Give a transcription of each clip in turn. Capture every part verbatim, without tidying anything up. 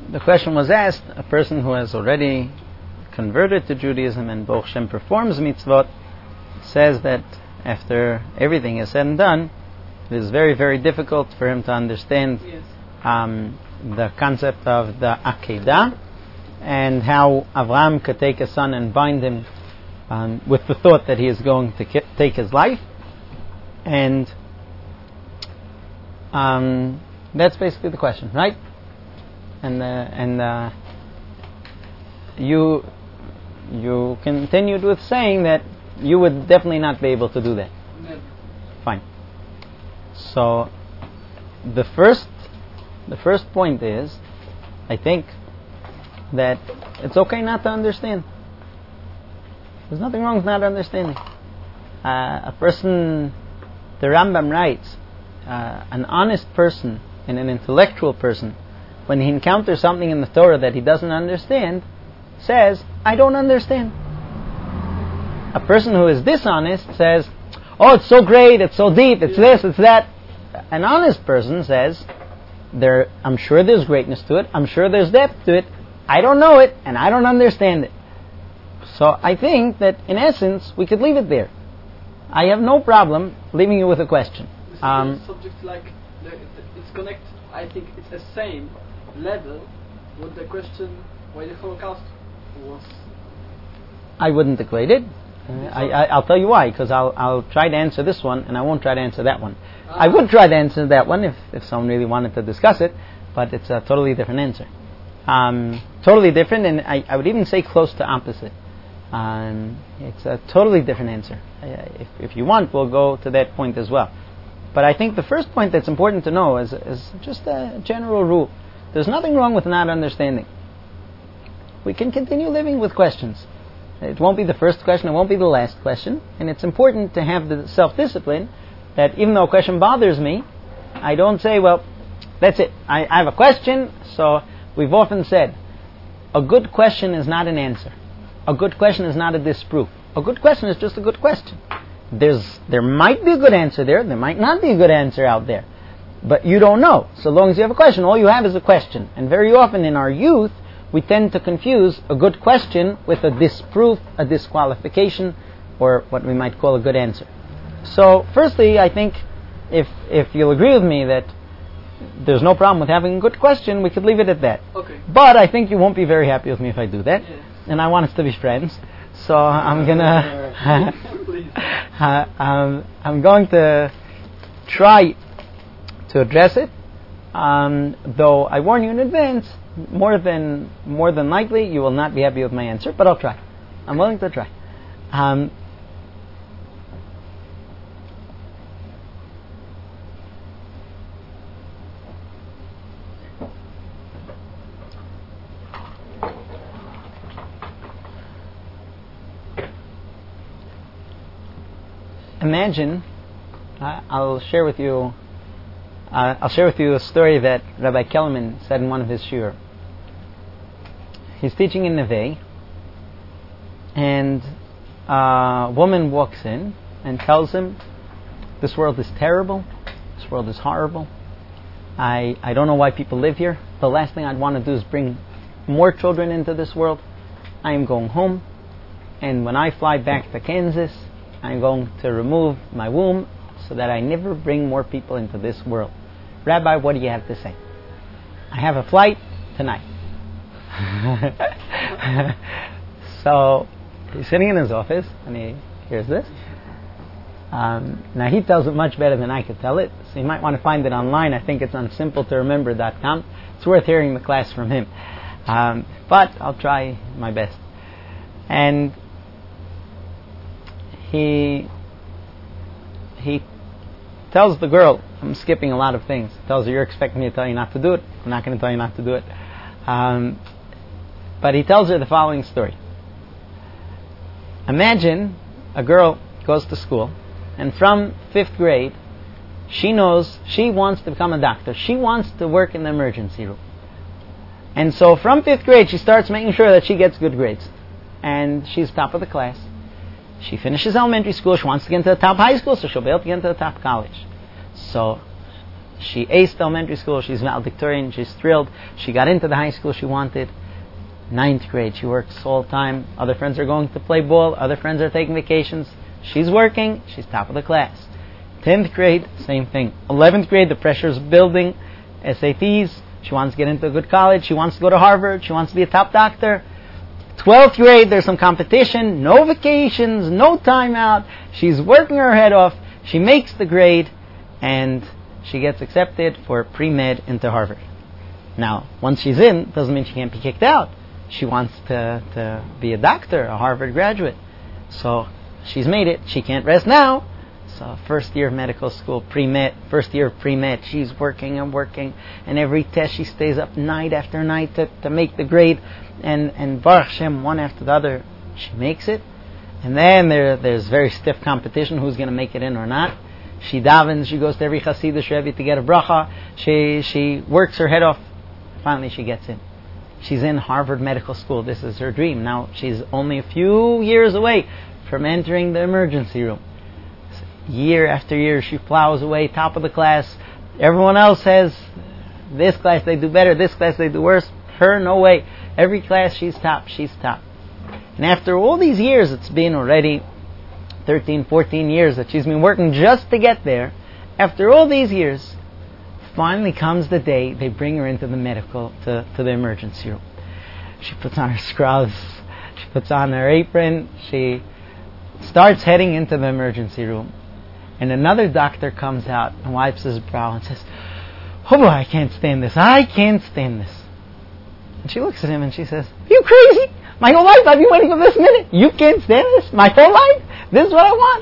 the question was asked, a person who has already converted to Judaism and Baruch Hashem performs mitzvot, says that after everything is said and done, it is very, very difficult for him to understand Yes. um, the concept of the Akedah and how Avraham could take a son and bind him um, with the thought that he is going to ki- take his life. And um, that's basically the question, right? And uh, and uh, you you continued with saying that you would definitely not be able to do that. Never. Fine. So the first the first point is, I think, that it's okay not to understand. There's nothing wrong with not understanding. Uh, a person, the Rambam writes, uh, an honest person and an intellectual person, when he encounters something in the Torah that he doesn't understand, says, I don't understand. A person who is dishonest says, oh, it's so great, it's so deep, it's this, it's that. An honest person says, there, I'm sure there's greatness to it, I'm sure there's depth to it, I don't know it, and I don't understand it. So I think that, in essence, we could leave it there. I have no problem leaving you with a question. This Um, is a subject like the, the, it's connect. I think it's the same level with the question why the Holocaust was. I wouldn't equate it. Uh, I, I, I'll tell you why, because I'll, I'll try to answer this one, and I won't try to answer that one. Ah. I would try to answer that one if, if someone really wanted to discuss it, but it's a totally different answer. Um, totally different, and I, I would even say close to opposite. Um, it's a totally different answer. Uh, if, if you want, we'll go to that point as well. But I think the first point that's important to know is, is just a general rule. There's nothing wrong with not understanding. We can continue living with questions. It won't be the first question, it won't be the last question, and it's important to have the self-discipline that even though a question bothers me, I don't say, well, that's it. I, I have a question, so we've often said, a good question is not an answer. A good question is not a disproof. A good question is just a good question. There's, there might be a good answer there, there might not be a good answer out there, but you don't know. So long as you have a question, all you have is a question. And very often in our youth, we tend to confuse a good question with a disproof, a disqualification, or what we might call a good answer. So, firstly, I think if if you'll agree with me that there's no problem with having a good question, we could leave it at that. Okay. But I think you won't be very happy with me if I do that, Yeah. and I want us to be friends. So I'm gonna, Please. uh, um, I'm going to try to address it. Um, though I warn you in advance, more than more than likely you will not be happy with my answer, but I'll try. I'm willing to try. Um, imagine, uh, I'll share with you. Uh, I'll share with you a story that Rabbi Kellerman said in one of his shiur. He's teaching in Neve, and a woman walks in and tells him, this world is terrible, this world is horrible, I, I don't know why people live here, the last thing I'd want to do is bring more children into this world, I am going home, and when I fly back to Kansas, I'm going to remove my womb so that I never bring more people into this world. Rabbi, what do you have to say? I have a flight tonight. So he's sitting in his office and he hears this. Um, now he tells it much better than I could tell it, so you might want to find it online. I think it's on simple to remember dot com. It's worth hearing the class from him. Um, but I'll try my best. And he he tells the girl, I'm skipping a lot of things. He tells her, you're expecting me to tell you not to do it. I'm not going to tell you not to do it. Um, but he tells her the following story. Imagine a girl goes to school, and from fifth grade, she knows she wants to become a doctor. She wants to work in the emergency room. And so from fifth grade, she starts making sure that she gets good grades. And she's top of the class. She finishes elementary school. She wants to get into the top high school, so she'll be able to get into the top college. So She aced elementary school. She's valedictorian. She's thrilled. She got into the high school she wanted. Ninth grade, she works all the time. Other friends are going to play ball. Other friends are taking vacations. She's working. She's top of the class. Tenth grade, same thing. Eleventh grade, the pressure's building. S A Ts. She wants to get into a good college. She wants to go to Harvard. She wants to be a top doctor. Twelfth grade, there's some competition. No vacations. No time out. She's working her head off. She makes the grade, and she gets accepted for pre-med into Harvard. Now, once she's in, doesn't mean she can't be kicked out. She wants to, to be a doctor, a Harvard graduate. So she's made it. She can't rest now. So first year of medical school, pre-med, first year of pre-med, she's working and working. And every test she stays up night after night to, to make the grade. And, and Baruch Hashem, one after the other, she makes it. And then there, there's very stiff competition, who's going to make it in or not. She davens, she goes to every Hasidic Rebbe to get a bracha. She, she works her head off. Finally she gets in. She's in Harvard Medical School. This is her dream. Now she's only a few years away from entering the emergency room. Year after year she plows away, top of the class. Everyone else has this class they do better, this class they do worse. Her, no way. Every class she's top, she's top. And after all these years, it's been already thirteen, fourteen years that she's been working just to get there. After all these years, finally comes the day they bring her into the medical, to, to the emergency room. She puts on her scrubs, she puts on her apron, she starts heading into the emergency room. And another doctor comes out and wipes his brow and says, "Oh boy, I can't stand this, I can't stand this." And she looks at him and she says, "Are you crazy? My whole life I've been waiting for this minute. You can't stand this? My whole life? This is what I want."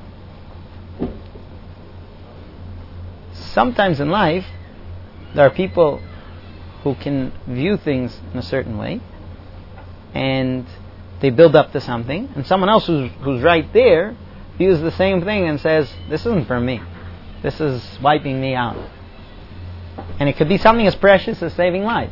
Sometimes in life, there are people who can view things in a certain way, and they build up to something, and someone else who's, who's right there views the same thing and says, "This isn't for me. This is wiping me out." And it could be something as precious as saving lives.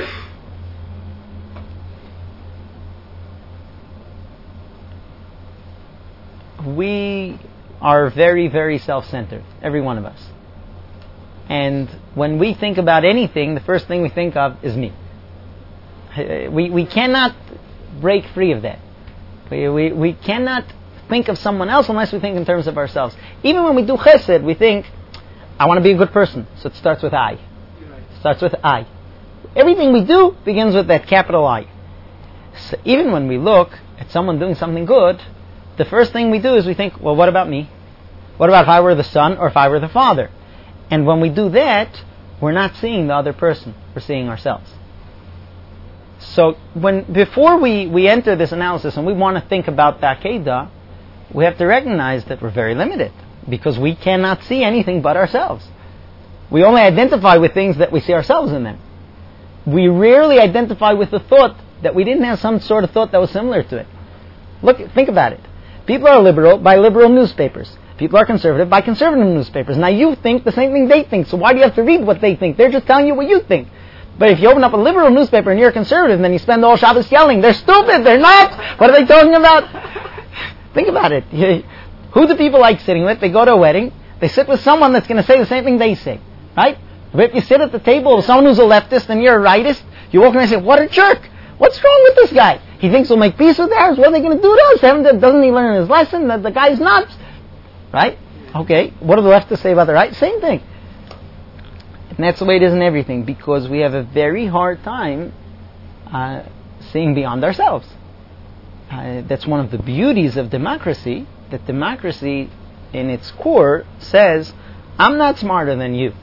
We are very, very self-centered, every one of us. And when we think about anything, the first thing we think of is me. We we cannot break free of that. We, we we cannot think of someone else unless we think in terms of ourselves. Even when we do chesed, we think, "I want to be a good person." So it starts with I. It starts with I. Everything we do begins with that capital I. So even when we look at someone doing something good, the first thing we do is we think, "Well, what about me? What about if I were the son or if I were the father?" And when we do that, we're not seeing the other person. We're seeing ourselves. So when before we, we enter this analysis and we want to think about the Akedah, we have to recognize that we're very limited because we cannot see anything but ourselves. We only identify with things that we see ourselves in them. We rarely identify with the thought that we didn't have some sort of thought that was similar to it. Look, think about it. People are liberal by liberal newspapers. People are conservative by conservative newspapers. Now you think the same thing they think, so why do you have to read what they think? They're just telling you what you think. But if you open up a liberal newspaper and you're a conservative, then you spend all Shabbos yelling, "They're stupid, they're not! What are they talking about?" Think about it. Who do people like sitting with? They go to a wedding, they sit with someone that's going to say the same thing they say. Right? But if you sit at the table with someone who's a leftist and you're a rightist, you walk in and say, "What a jerk! What's wrong with this guy? He thinks we'll make peace with ours. What are they going to do to us? Haven't, doesn't he learn his lesson? The, the guy's nuts." Right? Okay. What do the leftists say about the right? Same thing. And that's the way it is in everything, because we have a very hard time uh, seeing beyond ourselves. Uh, that's one of the beauties of democracy, that democracy in its core says, "I'm not smarter than you."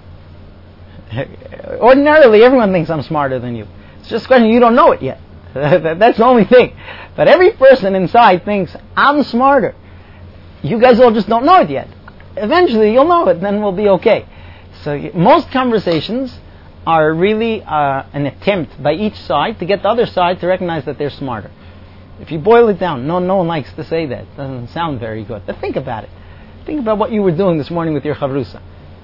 Ordinarily, everyone thinks I'm smarter than you. It's just a question, you don't know it yet. That's the only thing. But every person inside thinks, "I'm smarter." You guys all just don't know it yet. Eventually you'll know it, then we'll be okay. So most conversations are really uh, an attempt by each side to get the other side to recognize that they're smarter. If you boil it down, no, no one likes to say that. It doesn't sound very good. But think about it. Think about what you were doing this morning with your chavrusa.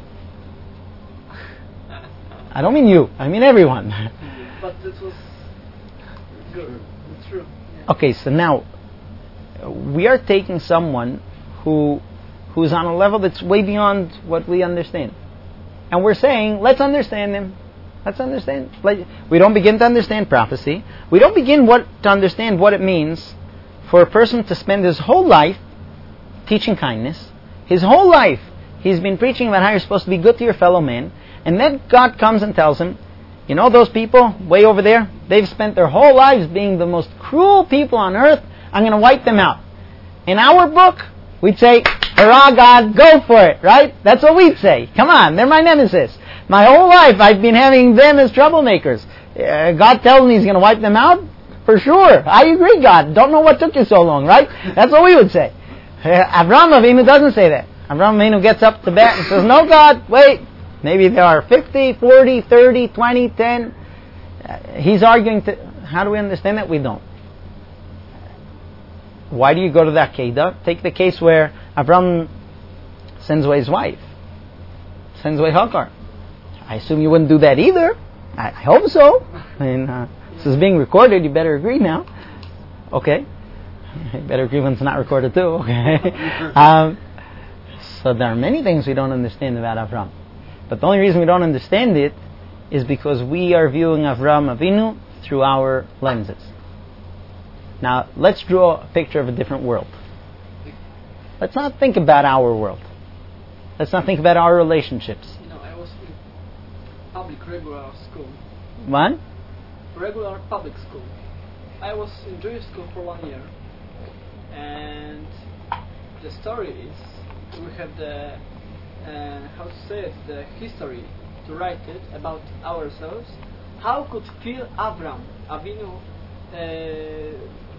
I don't mean you. I mean everyone. But this was good. It's true. Yeah. Okay, so now we are taking someone who who's on a level that's way beyond what we understand. and we're saying, let's understand him. Let's understand. Like, we don't begin to understand prophecy. We don't begin what to understand what it means for a person to spend his whole life teaching kindness. His whole life he's been preaching about how you're supposed to be good to your fellow man. And then God comes and tells him, you know those people way over there? They've spent their whole lives being the most cruel people on earth. I'm going to wipe them out. In our book, we'd say, hurrah, God, go for it, right? That's what we'd say. Come on, they're my nemesis. My whole life I've been having them as troublemakers. Uh, God tells me He's going to wipe them out? For sure. I agree, God. Don't know what took you so long, right? That's what we would say. Uh, Avraham Avinu doesn't say that. Avraham Avinu gets up to bat and says, no, God, wait. Maybe there are fifty, forty, thirty, twenty, ten. Uh, he's arguing to... How do we understand that? We don't. Why do you go to that Kedah? Take the case where Avraham sends away his wife. Sends away Hagar. I assume you wouldn't do that either. I, I hope so. I mean, uh, this is being recorded. You better agree now. Okay. You better agree when it's not recorded too. Okay. um, so there are many things we don't understand about Avraham. But the only reason we don't understand it is because we are viewing Avraham Avinu through our lenses. Now, let's draw a picture of a different world. Let's not think about our world. Let's not think about our relationships. You know, I was in public regular school. What? Regular public school. I was in Jewish school for one year. And the story is, we have the, uh, how to say it, the history to write it about ourselves. How could feel Avram Avinu? Uh,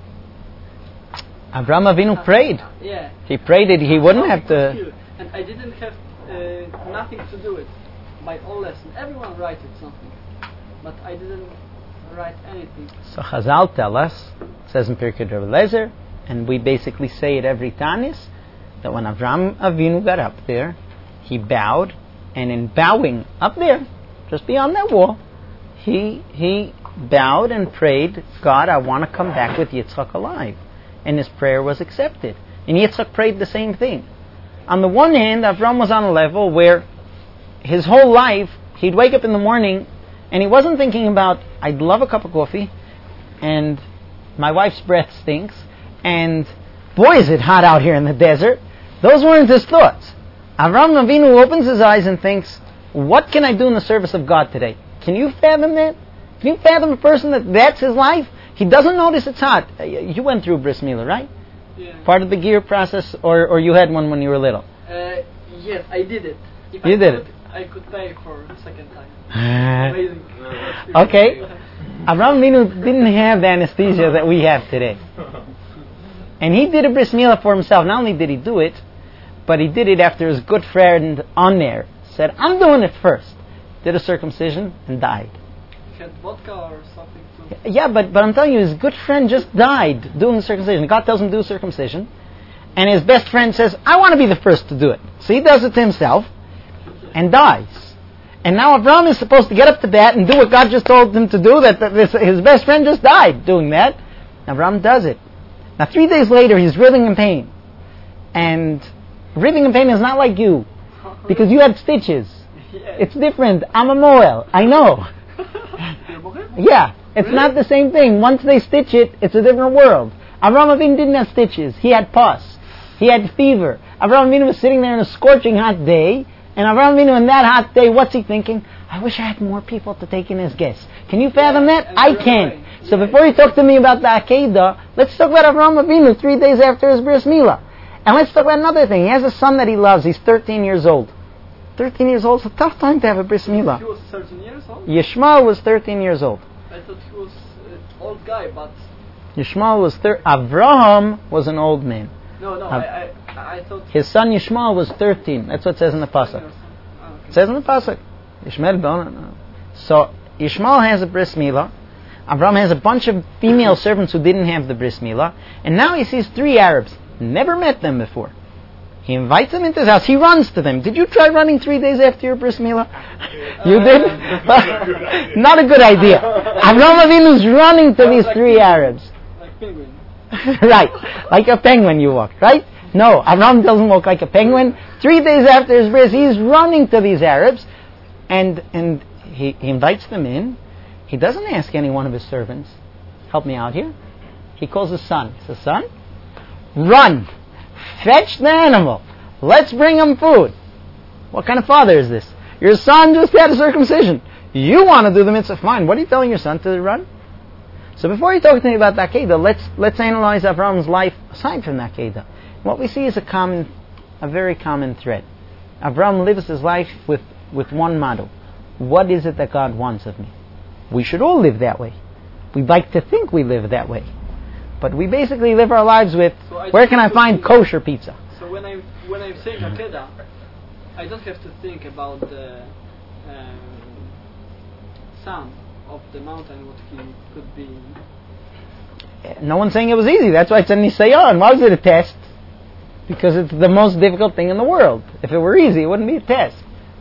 Avraham Avinu prayed. Yeah. He prayed that he wouldn't have to... And I didn't have uh, nothing to do with my own lesson. Everyone wrote something. But I didn't write anything. So Chazal tell us, it says in Pirkei Rabbi Eliezer, and we basically say it every Tanis, that when Avraham Avinu got up there, he bowed, and in bowing up there, just beyond that wall, he he bowed and prayed, God, I want to come back with Yitzchak alive. And his prayer was accepted. And Yitzchak prayed the same thing. On the one hand, Avram was on a level where his whole life, he'd wake up in the morning and he wasn't thinking about, I'd love a cup of coffee, and my wife's breath stinks, and boy is it hot out here in the desert. Those weren't his thoughts. Avram Avinu opens his eyes and thinks, what can I do in the service of God today? Can you fathom that? Can you fathom a person that that's his life? He doesn't notice it's hot. You went through bris milah, right? Yeah. Part of the gear process, or, or you had one when you were little? Uh, yes, I did it. If you I did could, it. I could pay for the second time. Amazing. Okay. Avraham Avinu didn't have the anesthesia that we have today. And he did a bris milah for himself. Not only did he do it, but he did it after his good friend on there said, I'm doing it first. Did a circumcision and died. Had vodka or something too. Yeah, but, but I'm telling you, his good friend just died doing the circumcision. God tells him to do circumcision. And his best friend says, I want to be the first to do it. So he does it to himself and dies. And now Avraham is supposed to get up to bat and do what God just told him to do. That, that this, his best friend just died doing that. Avraham does it. Now three days later, he's writhing in pain. And writhing in pain is not like you. Because you had stitches. It's different. I'm a Moel. I know. Yeah, it's really? Not the same thing. Once they stitch it, it's a different world. Avraham Avinu didn't have stitches. He had pus. He had fever. Avraham Avinu was sitting there on a scorching hot day, and Avraham Avinu on that hot day, what's he thinking? I wish I had more people to take in as guests. Can you fathom yeah, that? I can't. Right. So yeah. Before you talk to me about the Akedah, let's talk about Avraham Avinu three days after his bris milah. And let's talk about another thing. He has a son that he loves. He's thirteen years old. thirteen years old is a tough time to have a bris milah. He was thirteen years old? Yishmael was thirteen years old. I thought he was an old guy, but... Yishmael was... Thir- Avraham was an old man. No, no, uh, I, I, I thought... His son Yishmael was thirteen. That's what it says in the Pasuk. Oh, okay. It says in the Pasuk. Yishmael bon. So, Yishmael has a bris milah. Avraham has a bunch of female servants who didn't have the bris milah. And now he sees three Arabs. Never met them before. He invites them into his house. He runs to them. Did you try running three days after your bris milah? You did? Not a good idea. Avraham Avinu's running to these three Arabs. Like penguin. Right. Like a penguin you walk, right? No, Avraham doesn't walk like a penguin. Three days after his bris, he's running to these Arabs. And and he, he invites them in. He doesn't ask any one of his servants, help me out here. He calls his son. He says, son, run, fetch the animal. Let's bring him food. What kind of father is this? Your son just had a circumcision. You want to do the mitzvah, fine. What are you telling your son to run? So before you talk to me about the Akedah, let's let's analyze Avram's life aside from the Akedah. What we see is a common, a very common thread. Avram lives his life with, with one motto. What is it that God wants of me? We should all live that way. We'd like to think we live that way. But we basically live our lives with, so where can I find kosher pizza? So when I when I'm saying Akedah, I don't have to think about the um, son of the mountain, what he could be. No one's saying it was easy. That's why it's a nisayon. Why was it a test? Because it's the most difficult thing in the world. If it were easy, it wouldn't be a test.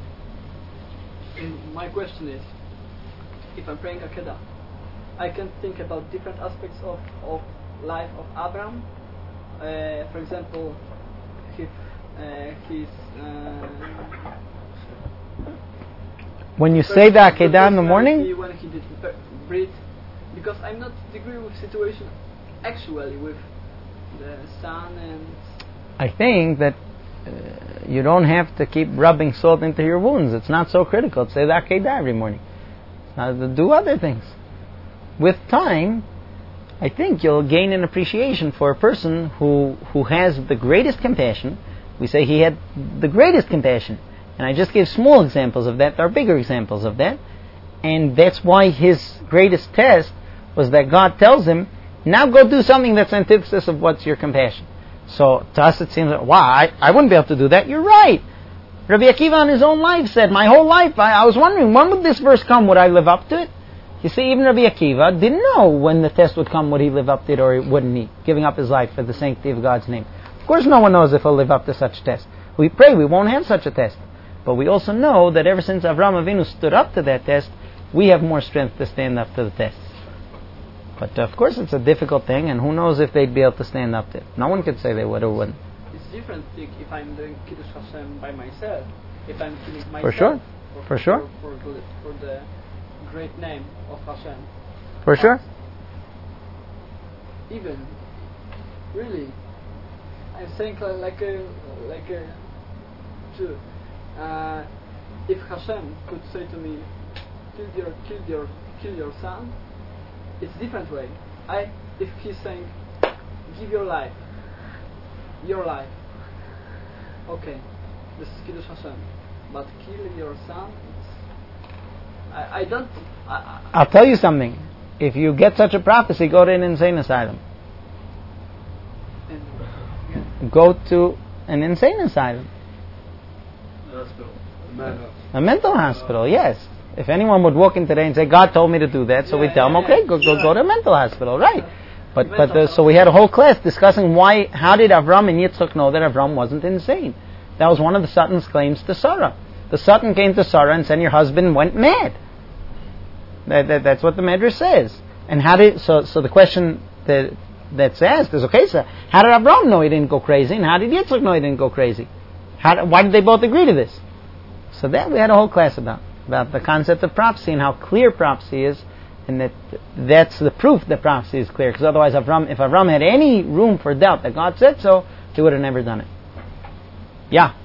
And my question is, if I'm praying Akedah, I can think about different aspects of, of life of Abraham. Uh, for example, his, uh, his uh, when you say the Akedah in the morning, he, when he did breathe, because I'm not agree with situation actually with the son and. I think that uh, you don't have to keep rubbing salt into your wounds. It's not so critical to say the Akedah every morning. Now, to do other things. With time, I think you'll gain an appreciation for a person who who has the greatest compassion. We say he had the greatest compassion. And I just gave small examples of that. There are bigger examples of that. And that's why his greatest test was that God tells him, now go do something that's antithesis of what's your compassion. So to us it seems like, wow, I, I wouldn't be able to do that. You're right. Rabbi Akiva in his own life said, my whole life, I, I was wondering, when would this verse come? Would I live up to it? You see, even Rabbi Akiva didn't know when the test would come, would he live up to it or wouldn't he, giving up his life for the sanctity of God's name. Of course no one knows if he'll live up to such a test. We pray we won't have such a test. But we also know that ever since Avraham Avinu stood up to that test, we have more strength to stand up to the test. But of course it's a difficult thing, and who knows if they'd be able to stand up to it. No one could say they would or wouldn't. It's different thing if I'm doing Kiddush Hashem by myself, if I'm killing myself. For sure, for, for sure. For, for, the, for the great name of Hashem. For sure. Even, really, I'm saying like a, like a Jew. Uh, if Hashem could say to me, kill your, kill your, kill your son, it's different way. I, if he's saying, give your life, your life, okay, this is Kiddush Hashem, but kill your son, it's, I, I don't. I, I'll tell you something. If you get such a prophecy, go to an insane asylum. And, yeah. Go to an insane asylum. Hospital. A mental. A mental hospital, yes. If anyone would walk in today and say, God told me to do that, so yeah, we tell yeah, them, okay, yeah. go go go to a mental hospital, right? But Mental but uh, so we had a whole class discussing why, how did Avram and Yitzchak know that Avram wasn't insane? That was one of the Sutton's claims to Sarah. The Sutton came to Sarah and said, your husband went mad. That, that that's what the Medrash says. And how did so so the question that that's asked is, okay, so how did Avram know he didn't go crazy, and how did Yitzchak know he didn't go crazy? How, why did they both agree to this? So that we had a whole class about, about the concept of prophecy and how clear prophecy is, and that that's the proof that prophecy is clear. Because otherwise, Avram, if Avram had any room for doubt that God said so, he would have never done it. Yeah.